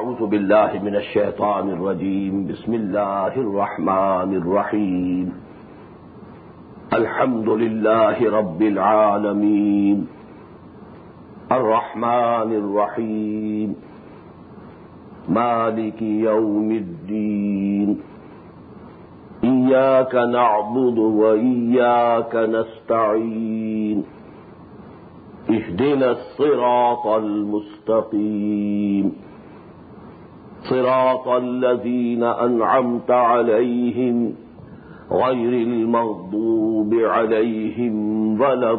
أعوذ بالله من الشيطان الرجيم بسم الله الرحمن الرحيم الحمد لله رب العالمين الرحمن الرحيم مالك يوم الدين إياك نعبد وإياك نستعين اهدنا الصراط المستقيم صراط الذين أنعمت عليهم غير المغضوب عليهم ولا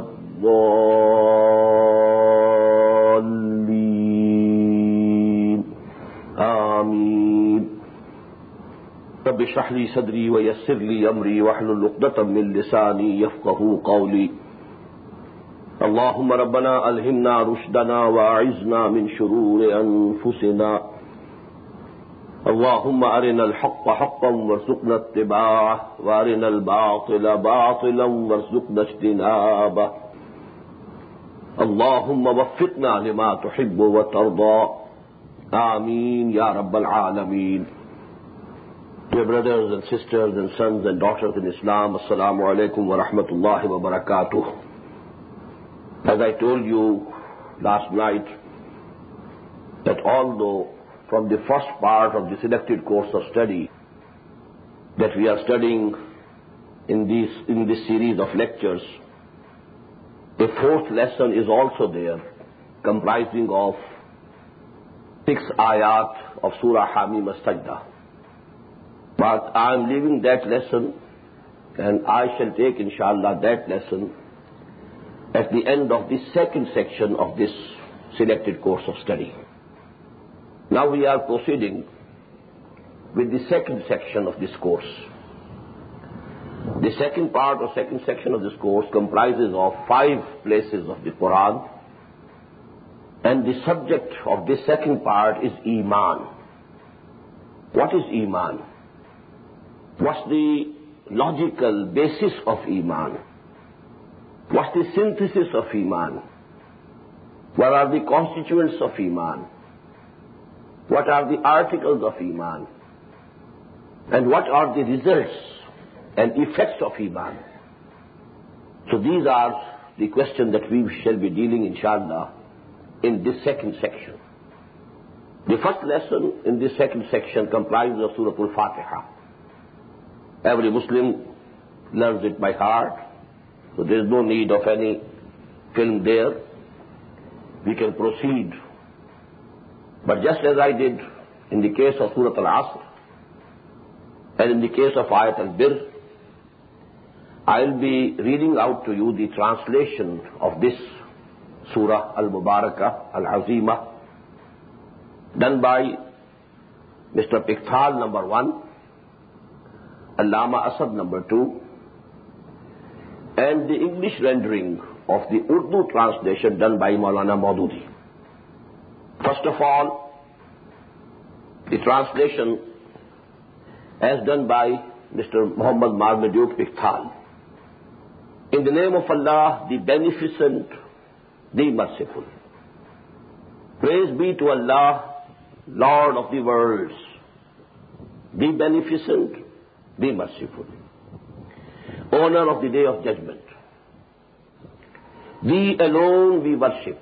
الضالين آمين رب اشرح لي صدري ويسر لي أمري واحلل عقدة من لساني يفقهوا قولي اللهم ربنا ألهمنا رشدنا وأعذنا من شرور أنفسنا اللهم أرنا الحق حقا وارزقنا اتباعه وأرنا الباطل باطلا وارزقنا اجتنابه اللهم وفقنا لما تحب وترضى آمين يا رب العالمين. Dear brothers and sisters and sons and daughters in Islam, Assalamu alaikum wa rahmatullahi wa barakatuh. As I told you last night, that although from the first part of the selected course of study that we are studying in this series of lectures, a fourth lesson is also there, comprising of 6 ayat of Surah Hamim as-Sajdah. But I am leaving that lesson, and I shall take, inshallah, that lesson at the end of the second section of this selected course of study. Now we are proceeding with the second section of this course. The second part or second section of this course comprises of 5 places of the Quran, and the subject of this second part is Iman. What is Iman? What's the logical basis of Iman? What's the synthesis of Iman? What are the constituents of Iman? What are the articles of Iman? And what are the results and effects of Iman? So these are the questions that we shall be dealing, inshallah, in this second section. The first lesson in this second section comprises of Surah Al-Fatiha. Every Muslim learns it by heart, so there is no need of any film there. We can proceed. But just as I did in the case of Surah Al-Asr and in the case of Ayat Al-Bir, I'll be reading out to you the translation of this Surah Al-Mubarakah, Al-Azimah, done by Mr. Pikhtal number 1, Allama Asad number 2, and the English rendering of the Urdu translation done by Maulana Maududi. First of all, the translation as done by Mr. Muhammad Marmaduke Pikhtal. In the name of Allah, the Beneficent, the Merciful. Praise be to Allah, Lord of the worlds, the Beneficent, the Merciful. Owner of the Day of Judgment. Thee alone we worship.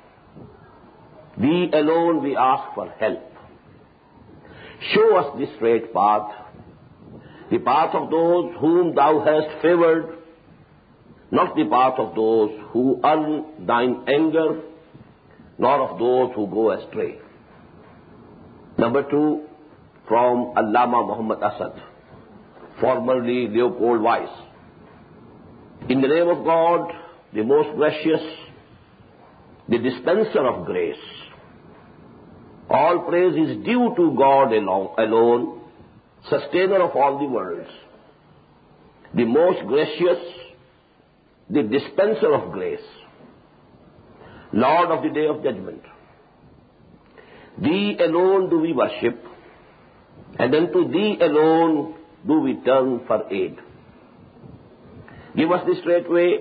Thee alone we ask for help. Show us the straight path, the path of those whom thou hast favored, not the path of those who earn thine anger, nor of those who go astray. Number 2, from Allama Muhammad Asad, formerly Leopold Weiss. In the name of God, the most gracious, the dispenser of grace. All praise is due to God alone, sustainer of all the worlds, the most gracious, the dispenser of grace, Lord of the Day of Judgment. Thee alone do we worship, and unto Thee alone do we turn for aid. Give us the straight way,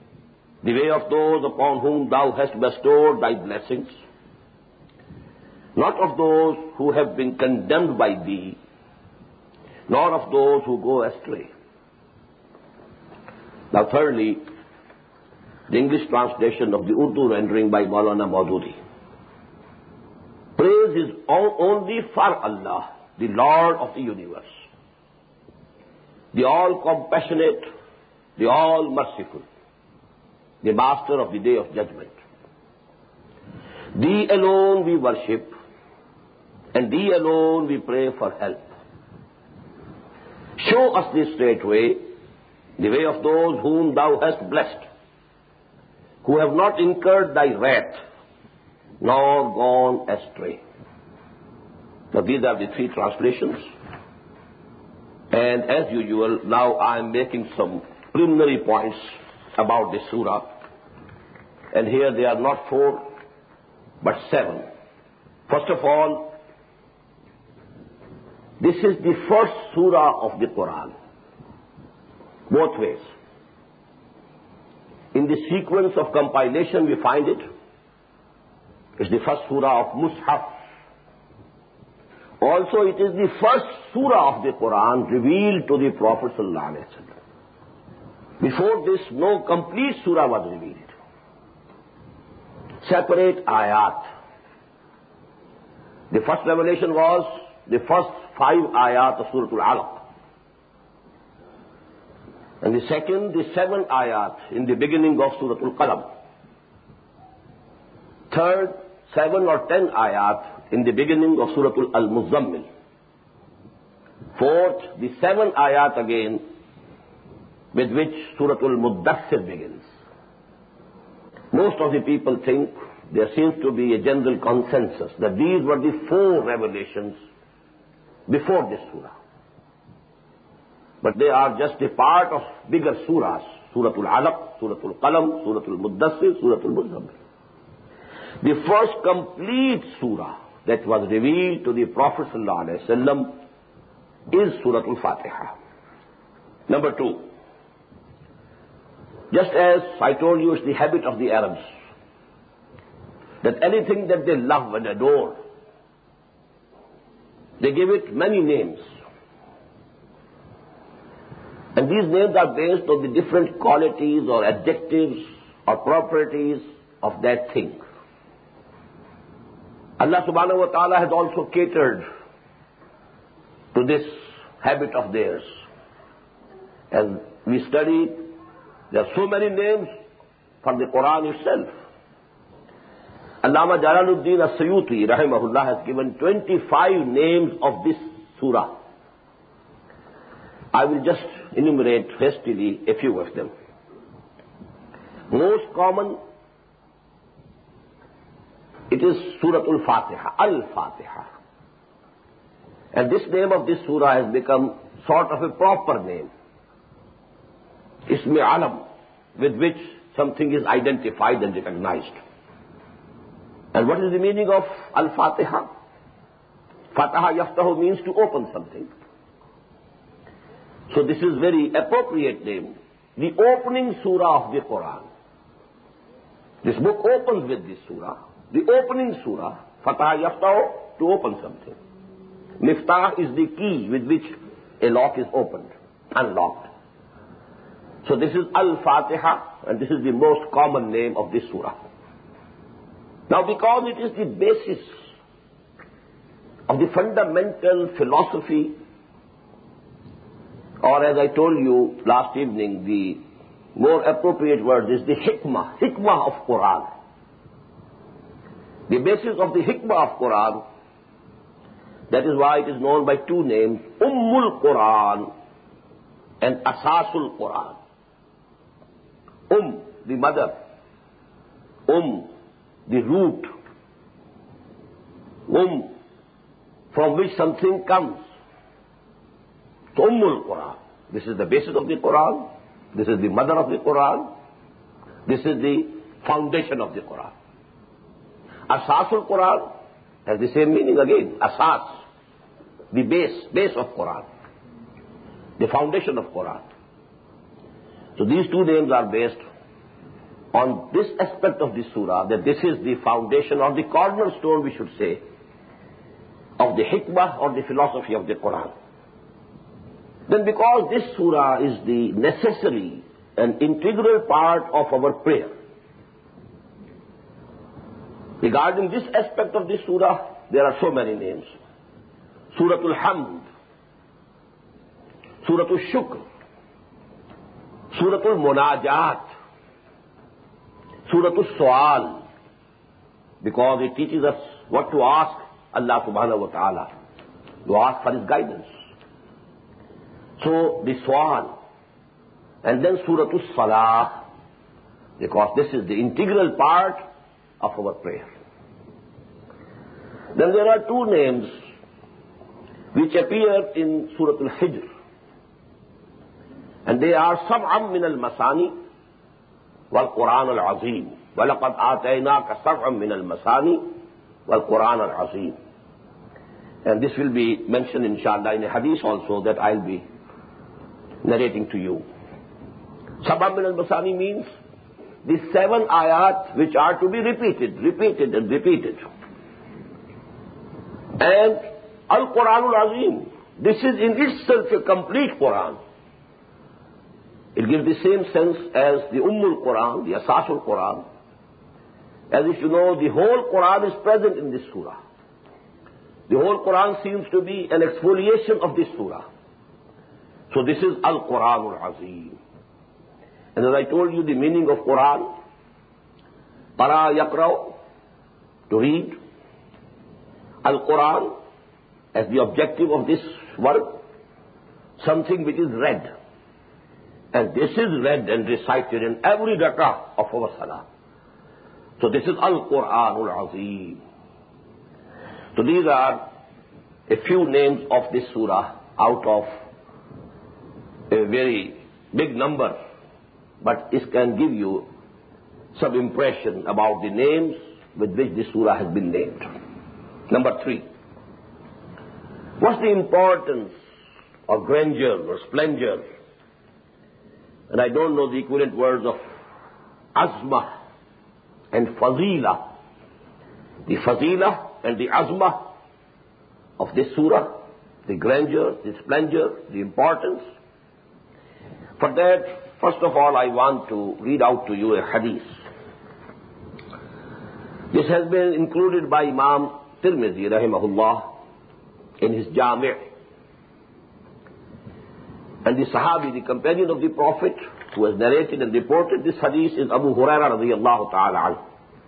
the way of those upon whom Thou hast bestowed Thy blessings, not of those who have been condemned by thee, nor of those who go astray. Now thirdly, the English translation of the Urdu rendering by Maulana Maududi. Praise is only for Allah, the Lord of the universe, the all-compassionate, the all-merciful, the Master of the Day of Judgment. Thee alone we worship, and Thee alone we pray for help. Show us the straight way, the way of those whom Thou hast blessed, who have not incurred Thy wrath, nor gone astray. Now these are the three translations. And as usual, now I am making some preliminary points about this surah. And here they are not 4, but 7. First of all, this is the first surah of the Quran, both ways. In the sequence of compilation we find it. It's the first surah of Mus'haf. Also it is the first surah of the Quran revealed to the Prophet ﷺ. Before this, no complete surah was revealed. Separate ayat. The first revelation was the first 5 ayat of Surah Al-Alaq. And the second, the 7 ayat in the beginning of Surah Al-Qalam. Third, 7 or 10 ayat in the beginning of Surah Al-Muzammil. Fourth, the 7 ayat again with which Surah Al-Muddassir begins. Most of the people think there seems to be a general consensus that these were the 4 revelations before this surah. But they are just a part of bigger surahs. Surah Al-Alaq, Surah Al-Qalam, Surah Al-Muddassir, Surah Al-Muzammil. The first complete surah that was revealed to the Prophet ﷺ is Surah Al-Fatiha. Number 2. Just as I told you, it's the habit of the Arabs that anything that they love and adore, they give it many names. And these names are based on the different qualities or adjectives or properties of that thing. Allah subhanahu wa ta'ala has also catered to this habit of theirs. As we study, there are so many names for the Quran itself. Allama Jalaluddin As-Suyuti rahimahullah has given 25 names of this surah. I will just enumerate hastily a few of them. Most common, it is Surah Al-Fatiha, Al-Fatiha. And this name of this surah has become sort of a proper name. Ismi Alam, with which something is identified and recognized. And what is the meaning of Al-Fatiha? Fataha Yaftahu means to open something. So this is very appropriate name. The opening surah of the Quran. This book opens with this surah. The opening surah, Fataha Yaftahu, to open something. Miftah is the key with which a lock is opened, unlocked. So this is Al-Fatiha, and this is the most common name of this surah. Now because it is the basis of the fundamental philosophy, or as I told you last evening, the more appropriate word is the hikmah of Quran. The basis of the hikmah of Quran, that is why it is known by 2 names, Ummul Quran and Asasul Quran. The mother. The root. From which something comes. So Ummul Quran. This is the basis of the Quran. This is the mother of the Quran. This is the foundation of the Quran. Asasul Quran has the same meaning again. Asas, the base of Quran, the foundation of Quran. So these 2 names are based on this aspect of the surah, that this is the foundation or the cornerstone, we should say, of the hikmah or the philosophy of the Quran. Then because this surah is the necessary and integral part of our prayer, regarding this aspect of this surah, there are so many names. Suratul Hamd, Suratul Shukr, Suratul Munajat, Suratul Su'al, because it teaches us what to ask Allah subhanahu wa ta'ala, to ask for His guidance. So the Su'al, and then Suratul Salah, because this is the integral part of our prayer. Then there are two names which appear in Suratul Hijr, and they are Sab'am min al-Masani wal-Quran al-Azim. وَلَقَدْ آتَيْنَاكَ سَبْعًا مِنَ الْمَثَانِي وَالْقُرْآنَ الْعَظِيمِ. And this will be mentioned inshallah in a hadith also that I'll be narrating to you. Sab'an min al-Masani means the 7 ayat which are to be repeated and repeated. And Al-Quran al-Azim, this is in itself a complete Quran. It gives the same sense as the Quran, the Asasul Quran. As if you know, the whole Quran is present in this surah. The whole Quran seems to be an exfoliation of this surah. So this is Al-Quran al-Azim. And as I told you the meaning of Quran, Qara yaqra'u, to read. Al-Quran, as the objective of this work, something which is read. And this is read and recited in every rak'ah of our salah. So this is Al-Quran al-Azim. So these are a few names of this surah out of a very big number, but it can give you some impression about the names with which this surah has been named. Number 3. What's the importance or grandeur or splendor? And I don't know the equivalent words of azmah and fazila. The fazila and the azmah of this surah, the grandeur, the splendor, the importance. For that, first of all, I want to read out to you a hadith. This has been included by Imam Tirmidhi, rahimahullah, in his Jami'. And the Sahabi, the companion of the Prophet, who has narrated and reported this hadith is Abu Hurairah radiyallahu ta'ala anhu.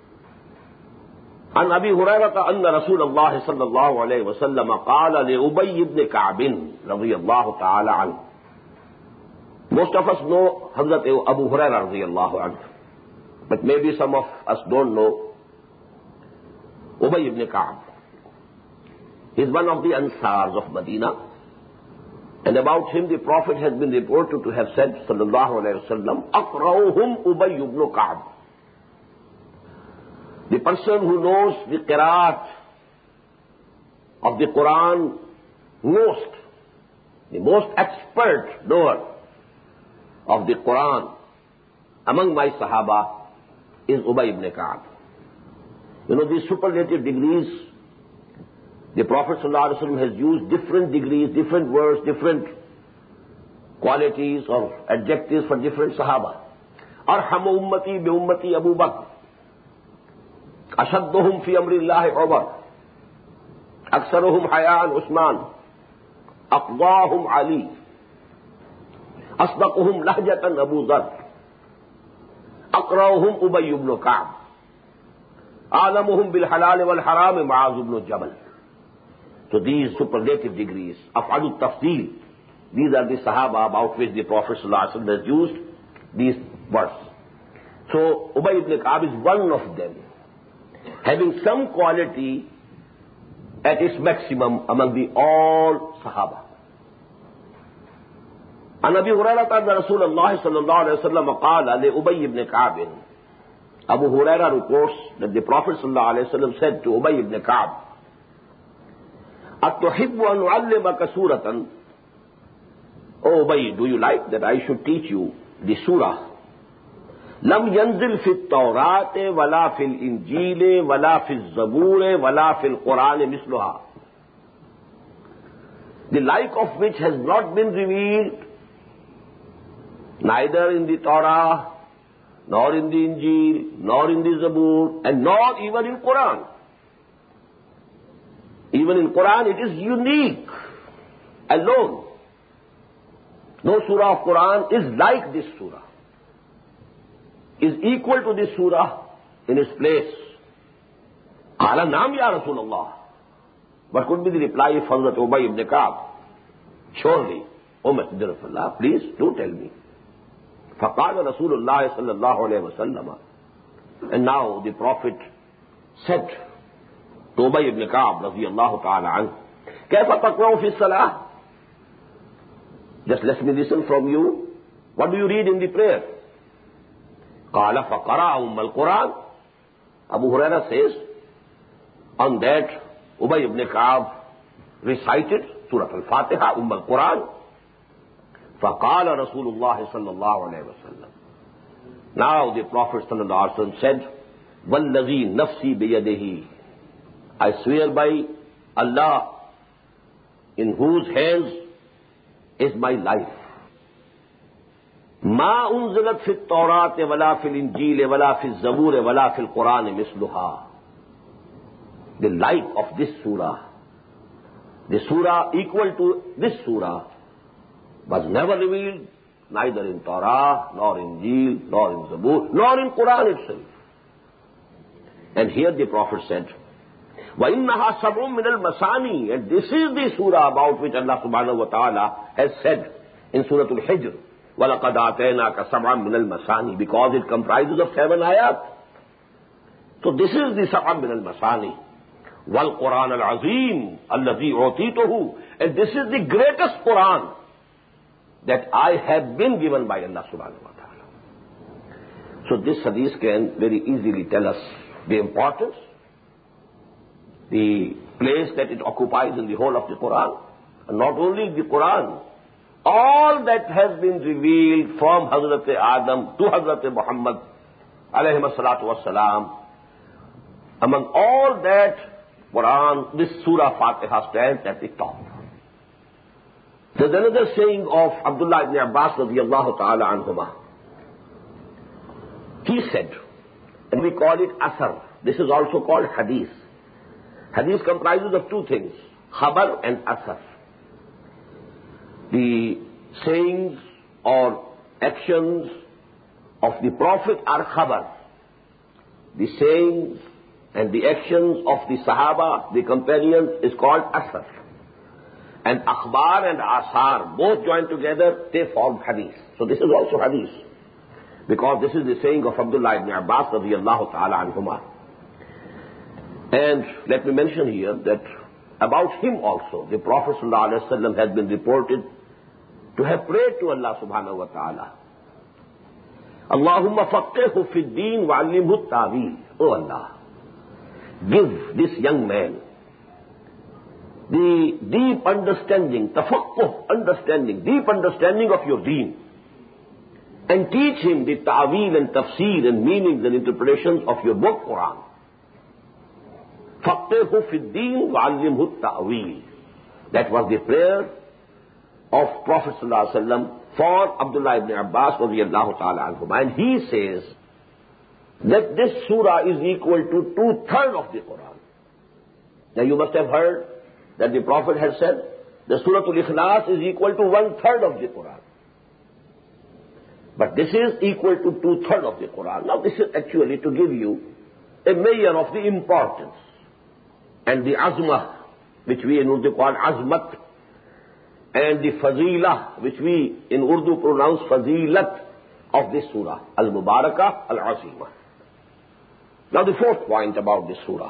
عن أبي هريرة أن رسول الله صلى الله عليه وسلم قال لأبي بن كعب رضي الله تعالى عنه. Most of us know Hazrat Abu Hurairah radiyallahu anhu, but maybe some of us don't know Ubay ibn Ka'b. He's one of the Ansars of Medina, and about him the Prophet has been reported to have said, sallallahu alayhi wa sallam, أقرأهم أبي ibn Ka'b. The person who knows the qiraat of the Quran most, the most expert knower of the Quran among my Sahaba is Ubay ibn Ka'b. You know, these superlative degrees, the Prophet ﷺ has used different degrees, different words, different qualities or adjectives for different Sahaba. Arhamu ummati bi ummati Abu Bakr. Ashadduhum fi amri Allahi Umar. Aksaruhum hayaan Usman. Aqdahum Ali. Asdaquhum lahjatan Abu Dhar. Aqra'uhum Ubay ibn Ka'b. A'lamuhum bil halal wal haram Mu'az ibn Jabal. So these superlative degrees, af'alut tafdeel, these are the Sahaba about which the Prophet ﷺ has used these words. So Ubay ibn Ka'b is one of them, having some quality at its maximum among the all Sahaba. عن أبي هريرة أن رسول الله صلى الله عليه وسلم قال لأبي بن كعب. Abu Hurairah reports that the Prophet صلى الله عليه وسلم said to Ubay ibn Ka'b, أتحب أن أعلمك سورة? Oh Ubay, do you like that I should teach you the surah? لم ينزل في التوراة ولا في الإنجيل ولا في الزبور ولا في القرآن مثلها. the like of which has not been revealed neither in the Torah, nor in the Injil, nor in the Zabur, and nor even in Quran. Even in Quran it is unique, alone. No surah of Quran is like this surah, is equal to this surah in its place. Qala naam ya Rasulullah. What could be the reply of Hazrat Ubay ibn Ka'b? Surely, O Messenger of Allah, please do tell me. فَقَالَ رَسُولُ اللَّهِ صَلَّى اللَّهُ عَلَيْهِ وَسَلَّمَ. And now the Prophet said to Ubay ibn Ka'b radiyallahu ta'ala anhu, كَيْفَ تَقْرَأُ فِي الصَّلَاةِ? Just let me listen from you. What do you read in the prayer? قَالَ فَقَرَأَ أُمَّ الْقُرْآنِ. Abu Huraira says, on that Ubay ibn Ka'b recited Surah Al-Fatiha, Al-Quran. فَقَالَ رَسُولُ اللَّهِ صَلَّى اللَّهُ عَلَيْهِ وَسَلَّمَ. Now the Prophet sallallahu alaihi wasallam said, وَالَّذِي نَفْسِي بِيَدِهِ. I swear by Allah, in whose hands is my life. مَا أُنزِلَتْ فِي التَّوْرَاةِ وَلَا فِي الْإِنْجِيلِ وَلَا فِي الزَّبُورِ وَلَا فِي الْقُرْآنِ مِثْلُهَا. The like of this surah, the surah equal to this surah, was never revealed, neither in Torah, nor in Injil, nor in Zabur, nor in Quran itself. And here the Prophet said, وَإِنَّهَا سَبْعٌ مِّنَ الْمَثَانِي. And this is the surah about which Allah subhanahu wa ta'ala has said in Surah Al-Hijr, وَلَقَدْ آتَيْنَاكَ سَبْعًا مِّنَ الْمَثَانِي, because it comprises of 7 ayat. So this is the سَبْعًا مِّنَ الْمَثَانِي. وَالْقُرْآنَ الْعَظِيمِ الَّذِي أُعْطِيتُهُ. And this is the greatest Quran that I have been given by Allah subhanahu wa ta'ala. So this hadith can very easily tell us the importance, the place that it occupies in the whole of the Quran. And not only the Quran, all that has been revealed from Hazrat Adam to Hazrat Muhammad alayhi salatu wassalam, among all that Quran, this Surah Fatiha stands at the top. There's another saying of Abdullah ibn Abbas radiyallahu ta'ala anhuma. He said, and we call it asar. This is also called hadith. Hadith comprises of 2 things, khabar and asar. The sayings or actions of the Prophet are khabar. The sayings and the actions of the Sahaba, the companions, is called asar. And akhbar and asar, both joined together, they form hadith. So this is also hadith, because this is the saying of Abdullah ibn Abbas radiyallahu ta'ala anhuma. And let me mention here that about him also, the Prophet sallallahu alaihi wasallam has been reported to have prayed to Allah subhanahu wa ta'ala, Allahumma faqihhu fi ad-din wa 'allimhu at-ta'wil. Oh Allah, give this young man the deep understanding, tafaqquh understanding, deep understanding of your deen, and teach him the ta'wil and tafsir and meanings and interpretations of your book, Quran. Faqihhu fi ad-din wa 'allimhu at-ta'wil. That was the prayer of Prophet sallallahu alaihi wasallam for Abdullah ibn Abbas radiyallahu ta'ala anhum. And he says that this surah is equal to 2/3 of the Quran. Now you must have heard that the Prophet has said the Surah Al-Ikhlas is equal to 1/3 of the Quran. But this is equal to 2/3 of the Quran. Now this is actually to give you a measure of the importance and the azmah, which we in Urdu call azmat, and the fazilah, which we in Urdu pronounce fazilat, of this surah, al-Mubarakah al-Azimah. Now the 4th point about this surah.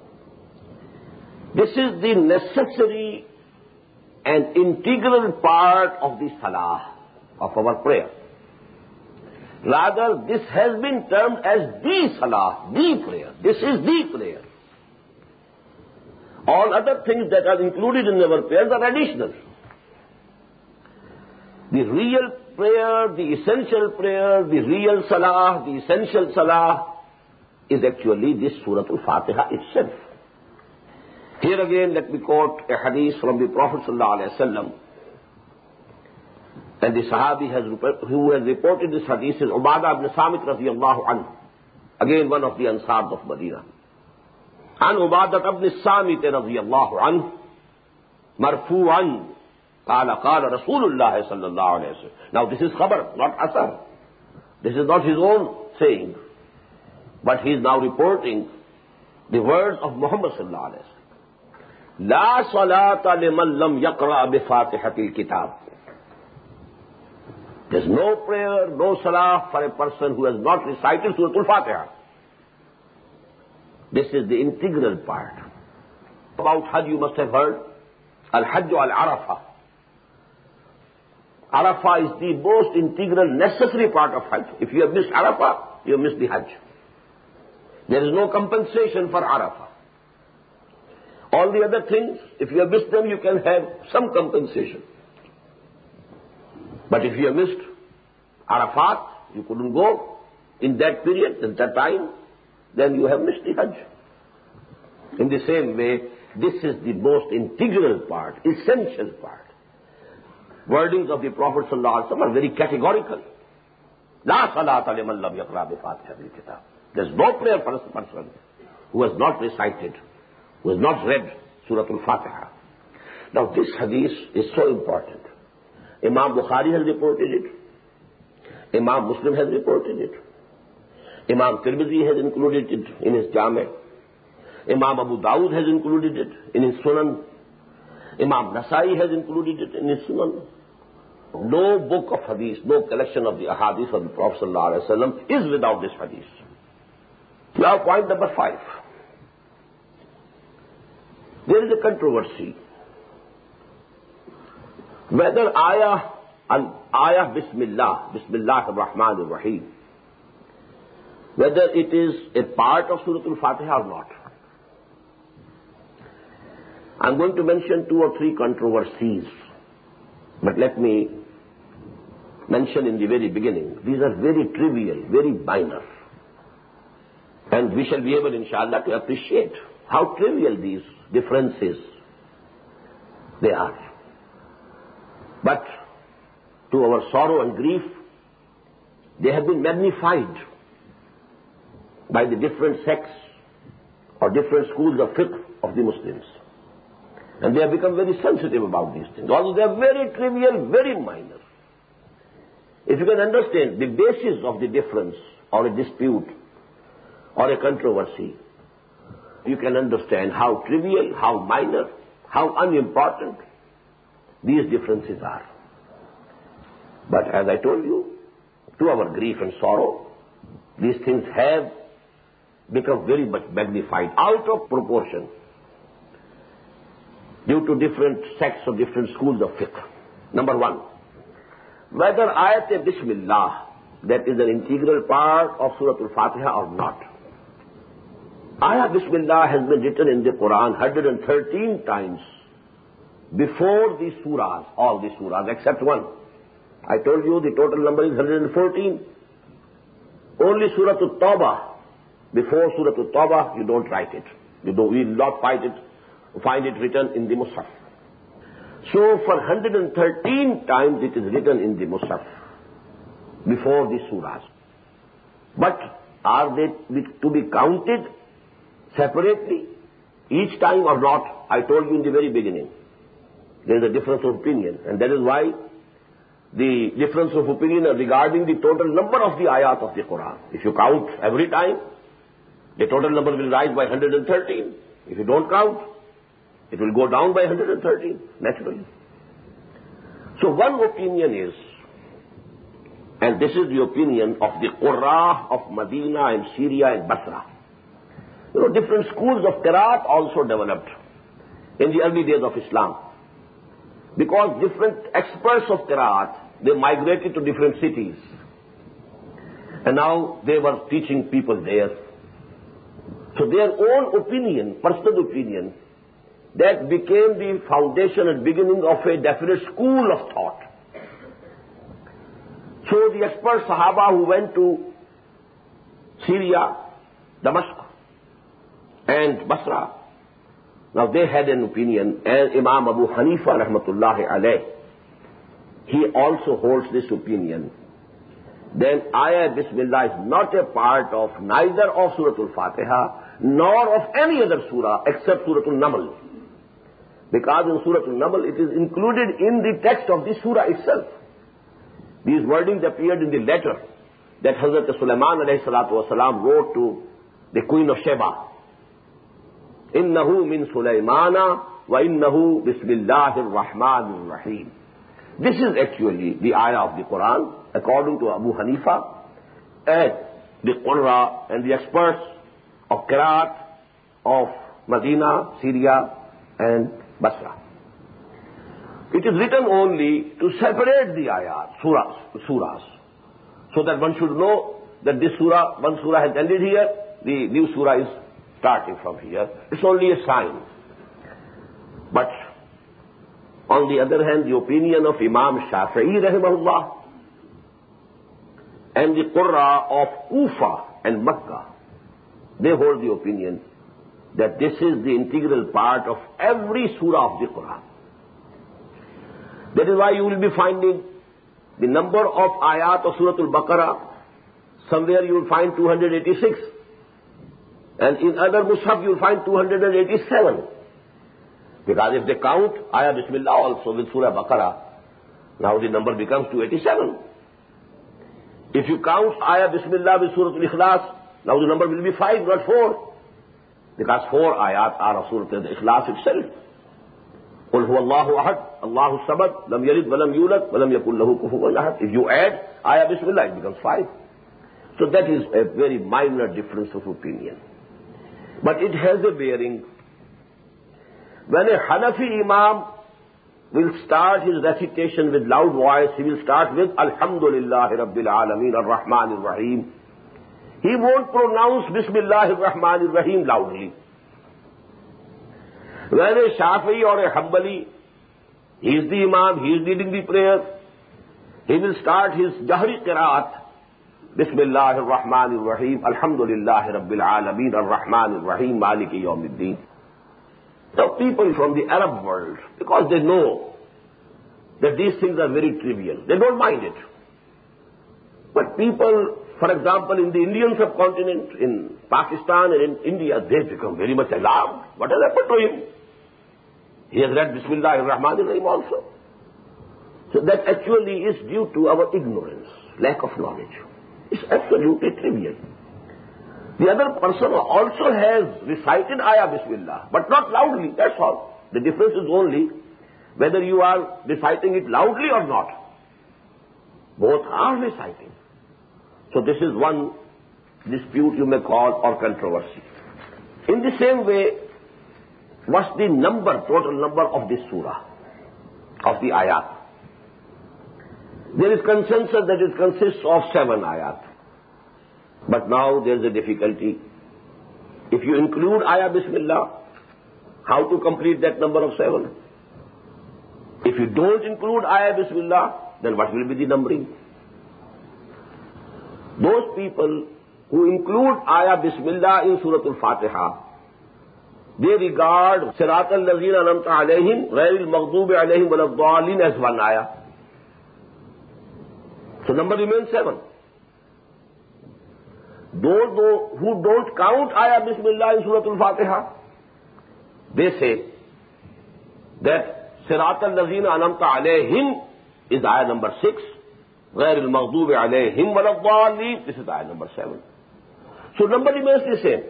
This is the necessary and integral part of the salah, of our prayer. Rather, this has been termed as the salah, the prayer. This is the prayer. All other things that are included in our prayers are additional. The real prayer, the essential prayer, the real salah, the essential salah is actually this Surah Al-Fatiha itself. Here again, let me quote a hadith from the Prophet ﷺ. And the Sahabi who has reported this hadith is Ubadah ibn Samit radiyallahu anhu. Again, one of the Ansar of Medina. And Ubadah ibn Samit radiyallahu anhu, marfu'an, qala Rasulullah sallallahu alayhi wa sallam. Now this is khabar, not asar. This is not his own saying. But he is now reporting the words of Muhammad sallallahu alayhi wa sallam. La salata liman lam yaqra bi fatihatil kitab. There's no prayer, no salah for a person who has not recited Surah Al-Fatiha. This is the integral part. About Hajj you must have heard. Al-Hajj al-Arafah. Arafah is the most integral, necessary part of Hajj. If you have missed Arafah, you have missed the Hajj. There is no compensation for Arafah. All the other things, if you have missed them, you can have some compensation. But if you have missed Arafat, you couldn't go in that period, at that time, then you have missed the Hajj. In the same way, this is the most integral part, essential part. Wordings of the Prophet ﷺ are very categorical. La salata liman lam yaqra bi fatihatil kitab. There's no prayer for a person who has not recited, who has not read Surah Al-Fatiha. Now this hadith is so important. Imam Bukhari has reported it. Imam Muslim has reported it. Imam Tirmidhi has included it in his Jami'. Imam Abu Dawud has included it in his Sunan. Imam Nasai has included it in his Sunan. No book of hadith, no collection of the ahadith of the Prophet ﷺ is without this hadith. Now point number 5. There is a controversy whether ayah Bismillah ar-Rahman ar-Rahim, whether it is a part of Surah Al-Fatiha or not. I'm going to mention 2 or 3 controversies, but let me mention in the very beginning, these are very trivial, very minor. And we shall be able, inshallah, to appreciate how trivial these differences they are. But to our sorrow and grief, they have been magnified by the different sects or different schools of fiqh of the Muslims. And they have become very sensitive about these things. Although they are very trivial, very minor. If you can understand the basis of the difference or a dispute or a controversy, you can understand how trivial, how minor, how unimportant these differences are. But as I told you, to our grief and sorrow, these things have become very much magnified, out of proportion, due to different sects or different schools of fiqh. Number 1, whether ayat Bismillah, that is an integral part of Surah Al-Fatiha or not. Ayat Bismillah has been written in the Quran 113 times before the surahs, all the surahs except one. I told you the total number is 114. Only Surah At-Tawbah. Before Surah At-Tawbah, you don't write it. You will not find it written in the Mus'haf. So for 113 times it is written in the Mus'haf before the surahs. But are they to be counted separately each time or not? I told you in the very beginning. There is a difference of opinion, and that is why the difference of opinion regarding the total number of the ayat of the Quran. If you count every time, the total number will rise by 113. If you don't count, it will go down by 113, naturally. So one opinion is, and this is the opinion of the Qurra of Medina and Syria and Basra. Different schools of Qiraat also developed in the early days of Islam. Because different experts of Qiraat, they migrated to different cities. And now they were teaching people there. So their own opinion, personal opinion, that became the foundation and beginning of a definite school of thought. So the expert Sahaba who went to Syria, Damascus, and Basra, Now they had an opinion, and Imam Abu Hanifa rahmatullahi alayh, he also holds this opinion. Then Ayah Bismillah is not a part of neither of Surah Al-Fatiha nor of any other surah except Surah Al-Naml. Because in Surah Al-Naml it is included in the text of the surah itself. These wordings appeared in the letter that Hazrat Sulaiman alayhi salatu wasalam wrote to the Queen of Sheba. Innahu min Sulaimana wa innahu bismillahir rahmanir rahim. This is actually the ayah of the Quran according to Abu Hanifa and the Qurra and the experts of Qiraat of Medina, Syria and Basra. It is written only to separate the ayat, surahs, so that one should know that this surah, one surah has ended here, the new surah is starting from here. It's only a sign. But on the other hand, the opinion of Imam Shafi'i rahimahullah and the Qurra of Kufa and Makkah, they hold the opinion that this is the integral part of every surah of the Quran. That is why you will be finding the number of ayat of Surah Al-Baqarah, somewhere you will find 286. And in other Mus'haf you will find 287. Because if they count Ayah Bismillah also with Surah Baqarah, now the number becomes 287. If you count Ayah Bismillah with Surah Al-Ikhlas, now the number will be 5, not 4. Because 4 ayat are of Surah Al-Ikhlas itself. قُلْ هُوَ اللَّهُ أَحَدٌ اللَّهُ الصَّمَدُ لَمْ يَلِدْ وَلَمْ يُولَدْ وَلَمْ يَكُنْ لَهُ كُفُوًا أَحَدٌ. If you add Ayah Bismillah, it becomes 5. So that is a very minor difference of opinion. But it has a bearing. When a Hanafi Imam will start his recitation with loud voice, he will start with Alhamdulillahi Rabbil Alameen Ar-Rahmanir Rahim. He won't pronounce Bismillahir Rahmanir Rahim loudly. When a Shafi'i or a Hanbali, he is the Imam, he is leading the prayer, he will start his Jahri Qiraat, Bismillahir Rahmanir Rahim, Alhamdulillahi Rabbil Alameen Ar-Rahmanir Rahim, Maliki Yawmiddin. Now people from the Arab world, because they know that these things are very trivial, they don't mind it. But people, for example, in the Indian subcontinent, in Pakistan and in India, they become very much alarmed. What has happened to him? He has read Bismillahir Rahmanir Rahim also. So that actually is due to our ignorance, lack of knowledge. It's absolutely trivial. The other person also has recited Ayah Bismillah, but not loudly, that's all. The difference is only whether you are reciting it loudly or not. Both are reciting. So this is one dispute you may call or controversy. In the same way, what's the number, total number of this surah, of the ayat? There is consensus that it consists of 7 ayat. But now there is a difficulty. If you include Ayah Bismillah, how to complete that number of 7? If you don't include Ayah Bismillah, then what will be the numbering? Those people who include Ayah Bismillah in Surah Al-Fatiha, they regard Sirat al-Lazina An'amta Alayhim, Ghayril Maghdubi Alayhim Waladdallin as one ayah. So number remains 7. Those who don't count Ayah Bismillah in Surah Al-Fatiha, they say that Sirat al-Lazina An'amta Alayhim is ayah number 6, Ghayril Maghdubi Alayhim Waladdallin, this is ayah number 7. So number remains the same.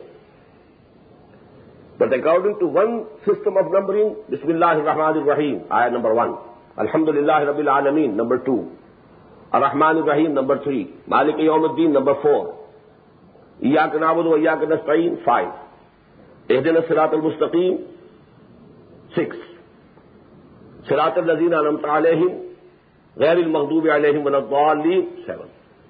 But according to one system of numbering, Bismillahir Rahmanir Rahim, ayah number 1. Alhamdulillahi Rabbil Alameen, number 2. Ar-Rahmanir Rahim, number 3. Maliki Yawmiddin, number 4. Iyyaka na'budu wa iyyaka nasta'een, 5. Ihdina as-sirata al-mustaqim, 6. Sirata al-lazina an'amta alayhim, ghayril maghdubi alayhim waladdallin, 7.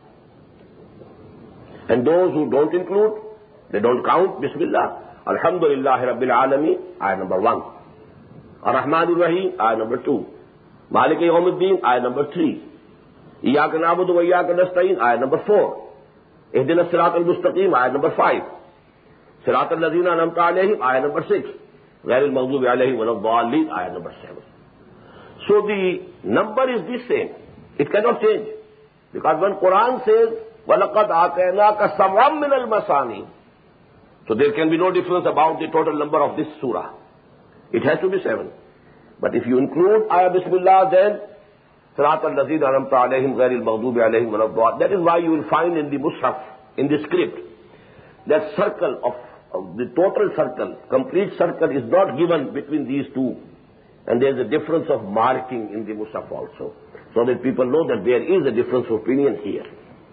And those who don't include, they don't count Bismillah. Alhamdulillahi Rabbil Alameen, ayah number 1. Ar-Rahmanir Rahim, ayah number 2. Maliki Yawmiddin, ayah number 3. Iyyaka na'budu wa iyyaka nasta'een, ayah number 4. Ihdina as-sirata al-mustaqim, ayah number 5. Sirat al-lazina an'amta alayhim, ayah number 6. غير المغضوب عليهم ولا الضالين, ayah number 7. So the number is the same. It cannot change. Because when Quran says, وَلَقَدْ آتَيْنَاكَ سَبْعًا مِنَ الْمَثَانِي, so there can be no difference about the total number of this surah. It has to be 7. But if you include ayah Bismillah, then صِرَاطَ الَّذِينَ أَنْعَمْتَ عَلَيْهِمْ غَيْرِ الْمَغْضُوبِ عَلَيْهِمْ وَلَا الضَّالِّينَ. That is why you will find in the Mus'haf, in the script, that circle of the total circle, complete circle is not given between these two. And there is a difference of marking in the Mus'haf also, so that people know that there is a difference of opinion here.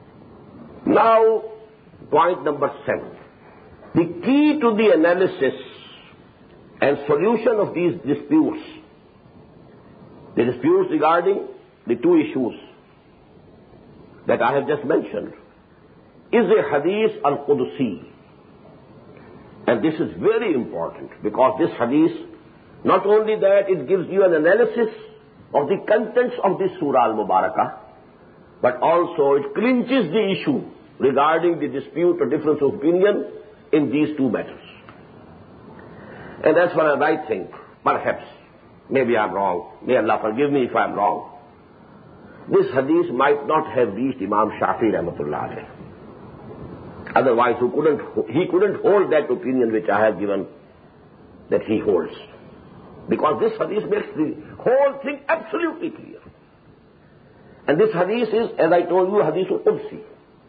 Now, point number 7. The key to the analysis and solution of these disputes, the disputes regarding the two issues that I have just mentioned, is a hadith al-Qudsi. And this is very important, because this hadith, not only that it gives you an analysis of the contents of this Surah al-Mubarakah, but also it clinches the issue regarding the dispute or difference of opinion in these two matters. And that's what I think. Perhaps, maybe I'm wrong. May Allah forgive me if I'm wrong. This hadith might not have reached Imam Shafi'i rahmatullah alayh. Otherwise, he couldn't hold that opinion which I have given that he holds. Because this hadith makes the whole thing absolutely clear. And this hadith is, as I told you, hadith al-Qudsi.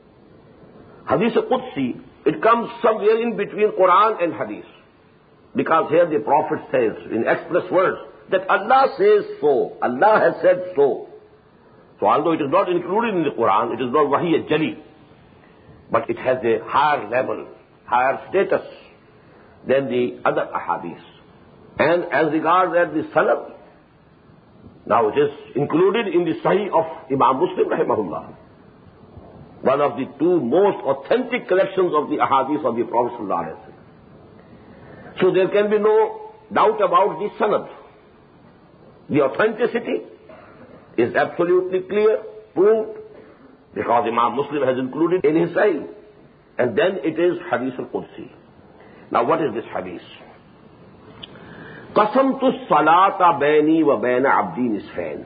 Hadith al-Qudsi, it comes somewhere in between Quran and hadith. Because here the Prophet says in express words that Allah says so. Allah has said so. So although it is not included in the Quran, it is not wahi jali, but it has a higher level, higher status than the other ahadith. And as regards the sanad, now it is included in the Sahih of Imam Muslim rahimahullah, one of the two most authentic collections of the ahadith of the Prophet sallallahu alaihi wasallam. So there can be no doubt about the sanad. The authenticity is absolutely clear, proved, because Imam Muslim has included in his Sahih. And then it is Hadith al-Qudsi. Now what is this hadith? قَسَمْتُ الصَّلَاةَ بَيْنِي وَبَيْنَ عَبْدِي نِصْفَيْنِ.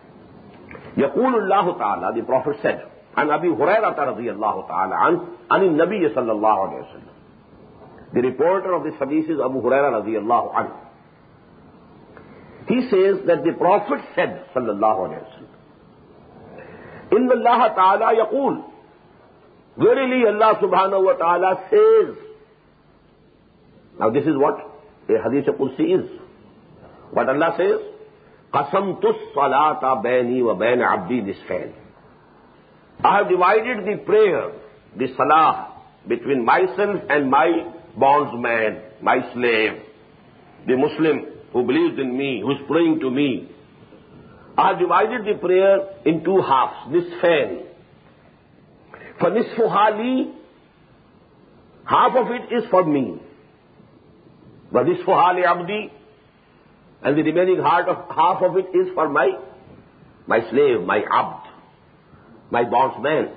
يقول الله تعالى, the Prophet said, عن أبي هريرة رضي الله تعالى عنه عن النبي صلى الله عليه وسلم. The reporter of this hadith is Abu Hurairah radiyallahu anhu. He says that the Prophet said, sallallahu alayhi wa sallam, Inna Allah ta'ala yaqul, verily Allah subhanahu wa ta'ala says. Now this is what a hadith al-Qudsi is. What Allah says, qasamtu as-salata bayni wa bayna abdi nisfain. I have divided the prayer, the salah, between myself and my bondsman, my slave, the Muslim who believes in me, who is praying to me. I have divided the prayer in two halves, nisfain. For nisfuha li, half of it is for me. Wa nisfuha li abdi, and the remaining half of it is for my slave, my abd, my bondsman.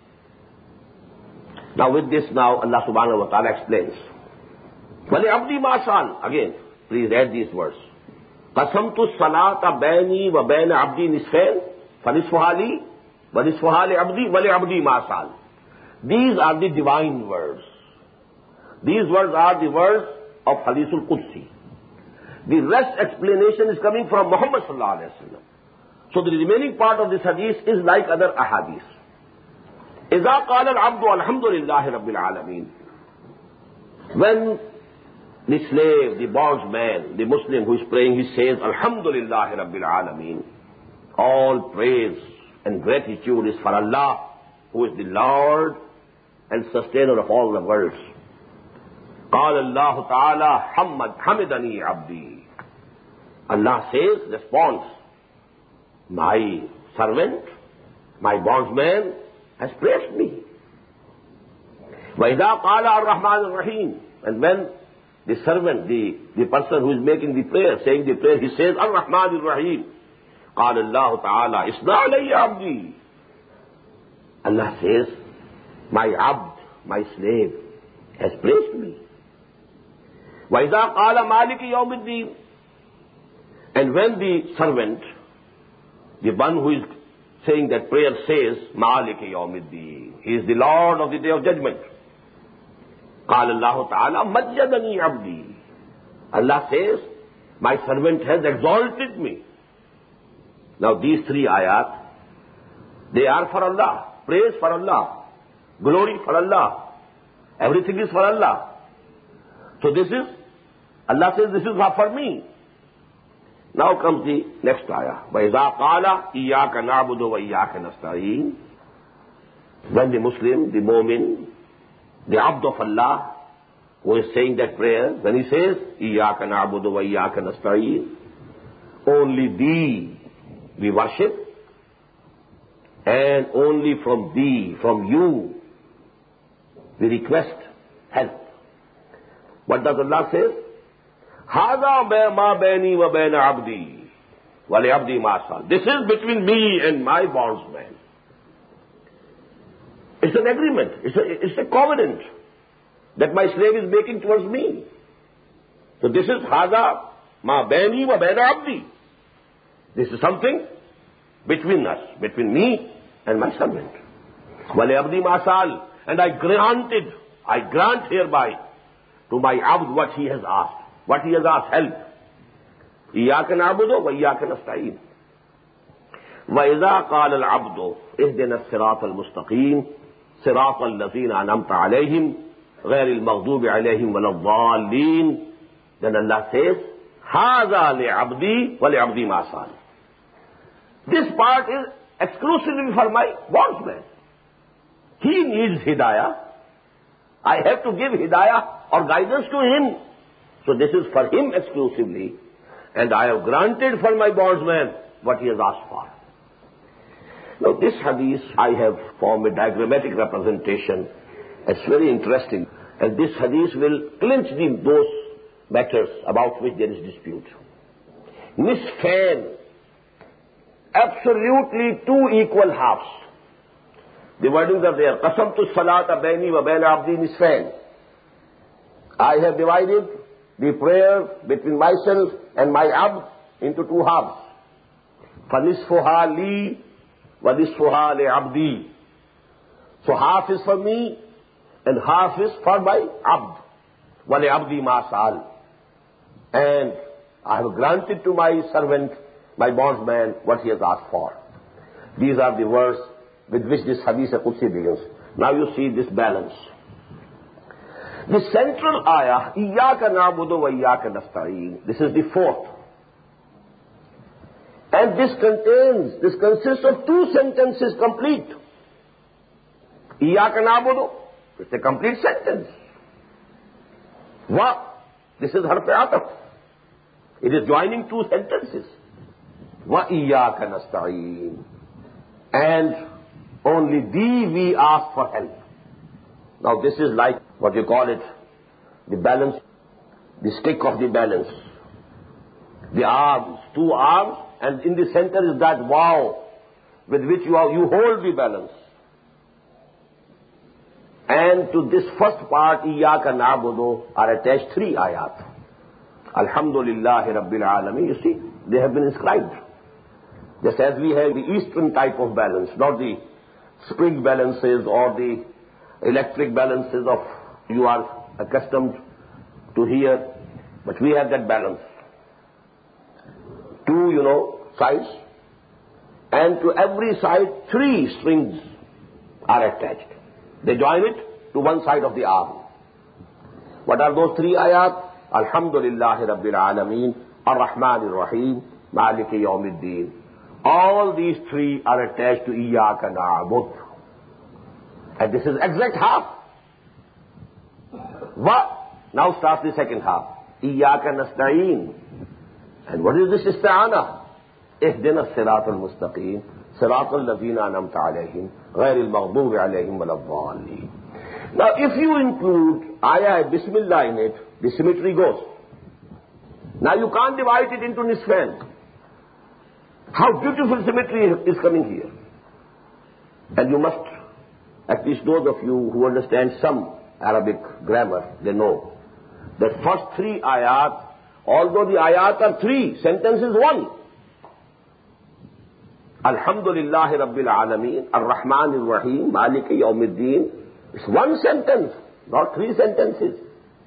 Now with this Allah subhanahu wa ta'ala explains. Wali abdi ma sal. Again, please read these words. Qasamtu salata bayni wa bayna abdi nisfain, fa nisfuha li, wa nisfuha li abdi, wa li abdi ma sal. These are the divine words. These words are the words of Hadith al-Qudsi. The rest explanation is coming from Muhammad sallallahu alaihi wasallam. So the remaining part of this hadith is like other ahadith. إِذَا قَالَ الْعَبْدُ الْحَمْدُ لِلَّهِ رَبِّ الْعَالَمِينَ. When the slave, the bondsman, the Muslim who is praying, he says, Alhamdulillahi Rabbil Alameen. All praise and gratitude is for Allah, who is the Lord and sustainer of all the worlds. قال الله تعالى حمدني عبدي. Allah says, responds, my servant, my bondsman has praised me. وَإِذَا قَالَ الرَّحْمَنُ الرَّحِيمُ. And when the servant, the person who is making the prayer, saying the prayer, he says, Ar-Rahman Ar-Rahim. قال الله تعالى إِسْنَا عَلَيَّ عَبْدِي. Allah says, my abd, my slave, has praised me. وَإِذَا قَالَ مَالِكِ يَوْمِ الدِّينِ. And when the servant, the one who is saying that prayer says, مَالِكِ يَوْمِ الدِّينِ, he is the Lord of the Day of Judgment. قَالَ اللَّهُ تَعَالَى مَجَّدَنِي عَبْدِي. Allah says, my servant has exalted me. Now these three ayat, they are for Allah. Praise for Allah. Glory for Allah. Everything is for Allah. So this is, Allah says, this is for me. Now comes the next ayah. وَإِذَا قَالَ إِيَّاكَ نَعْبُدُ وَإِيَّاكَ نَسْتَعِينُ. When the Muslim, the Mu'min, the Abd of Allah, who is saying that prayer, when he says, إِيَّاكَ نَعْبُدُ وَإِيَّاكَ نَسْتَعِينُ, only thee we worship, and only from thee, from you, we request help. What does Allah say? هَذَا مَا بَيْنِي وَبَيْنَ عَبْدِي وَلِعَبْدِي مَا سَأَلَ. This is between me and my bondsman. It's an agreement. It's a covenant that my slave is making towards me. So this is هَذَا مَا بَيْنِي وَبَيْنَ عَبْدِي. This is something between us, between me and my servant. وَلِعَبْدِي مَا سَأَلَ. And I grant hereby to my abd what he has asked. What he has asked, help. إِيَّاكَ نَعْبُدُ وَإِيَّاكَ نَسْتَعِينُ. وَإِذَا قَالَ الْعَبْدُ اهْدِنَا الصِّرَاطَ الْمُسْتَقِيمَ صِرَاطَ الَّذِينَ أَنْعَمْتَ عَلَيْهِمْ غَيْرِ الْمَغْضُوبِ عَلَيْهِمْ وَلَا الضَّالِّينَ. Then Allah says, هَذَا لِعَبْدِي وَلِعَبْدِي مَا سَأَلَ. This part is exclusively for my bondsman. He needs hidayah. I have to give hidayah or guidance to him. So this is for him exclusively. And I have granted for my bondsman what he has asked for. Now this hadith, I have formed a diagrammatic representation. It's very interesting. And this hadith will clinch those matters about which there is dispute. Nisfain, absolutely two equal halves. The wordings are there. Qasamtu salata baini wa baina abdi nisfain. I have divided the prayer between myself and my abd into two halves. فَنِصْفُهَا لِي وَنِصْفُهَا لِعَبْدِي. So half is for me and half is for my abd. وَلِعَبْدِي مَا سَأَلَ. And I have granted to my servant, my bondsman, what he has asked for. These are the words with which this hadith Qudsi begins. Now you see this balance. The central ayah, إِيَّاكَ نَعْبُدُ وَإِيَّاكَ نَسْتَعِينُ. This is the fourth. And this consists of two sentences complete. إِيَّاكَ نَعْبُدُ, it's a complete sentence. Wa, this is harf ataf. It is joining two sentences. وَإِيَّاكَ نَسْتَعِينُ. And only thee we ask for help. Now this is like what you call it, the balance, the stick of the balance. The arms, two arms, and in the center is that vow with which you hold the balance. And to this first part, إِيَّاكَ نَعْبُدُ, are attached three ayat. Alhamdulillahi Rabbil Alameen. You see, they have been inscribed. Just as we have the eastern type of balance, not the spring balances or the electric balances of you are accustomed to hear, but we have that balance. Two, sides, and to every side, three strings are attached. They join it to one side of the arm. What are those three ayat? Alhamdulillahi Rabbil Alameen, Ar-Rahman Ar-Rahim, Maliki Yawmiddin. All these three are attached to إِيَّاكَ نَعْبُدُ. And this is exact half. Now starts the second half. إِيَّاكَ نَسْتَعِينُ. And what is this isti'ana? اهدنا الصراط المستقيم صراط الذين أنعمت عليهم غير المغضوب عليهم ولا الضالين. Now if you include ayah Bismillah in it, the symmetry goes. Now you can't divide it into nisfain. How beautiful symmetry is coming here. And you must, at least those of you who understand some Arabic grammar, they know The first three ayat, although the ayat are three, sentence is one. Alhamdulillahi Rabbil Alameen, Ar-Rahman Ar-Rahim, Maliki Yawmiddin. It's one sentence, not three sentences.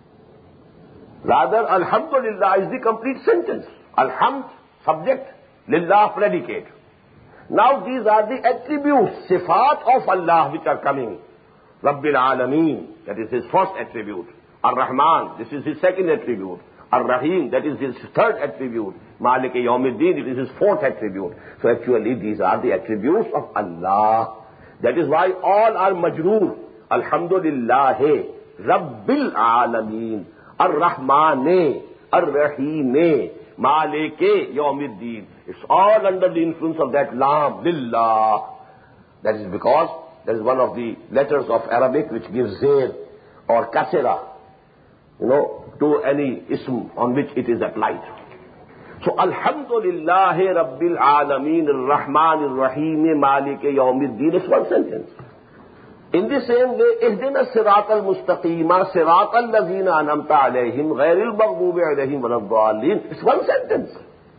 Rather, Alhamdulillah is the complete sentence. Alhamd, subject, Lillah, predicate. Now these are the attributes, sifat of Allah which are coming. Rabbil Alameen, that is his first attribute. Ar-Rahman, this is his second attribute. Ar-Rahim, that is his third attribute. Maliki Yawmiddin, it is his fourth attribute. So actually these are the attributes of Allah. That is why all are majroor. Alhamdulillah, Rabbil Alameen, Ar-Rahman, Ar-Rahim, Maliki Yawmiddin. It's all under the influence of that Lam, Lillah. That is because that is one of the letters of Arabic which gives Zayd or Kasira, to any ism on which it is applied. So, Alhamdulillahi Rabbil Alameen, Ar-Rahman Ar-Rahim, Maliki Yawmiddin is one sentence. In the same way, Ihdina Sirat al-Mustaqima, Sirat al-Lazina Anamta Alayhim, Ghairil Maghdubi Alayhim Waladdallin. It's one sentence.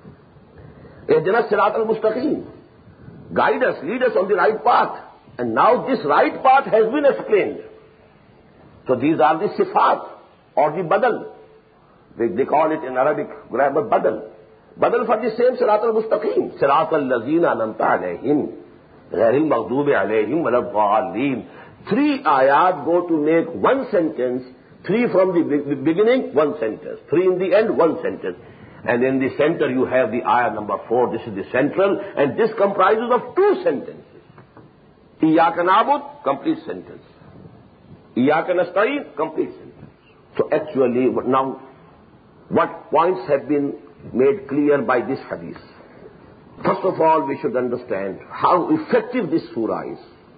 Ihdina Sirat al-Mustaqim. Guide us, lead us on the right path. And now this right path has been explained. So these are the sifat or the badal. They call it in Arabic grammar badal. Badal for the same Sirat al-Mustaqim. Sirat al-Lazina Anamta Alayhim, Ghairil Maghdubi Alayhim Waladdallin. Three ayat go to make one sentence, three from the beginning, one sentence, three in the end, one sentence. And in the center you have the ayah number 4, this is the central, and this comprises of two sentences. Iyaka na'bud, complete sentence. Iyaka nasta'in, complete sentence. So actually, now, what points have been made clear by this hadith? First of all, we should understand how effective this surah is.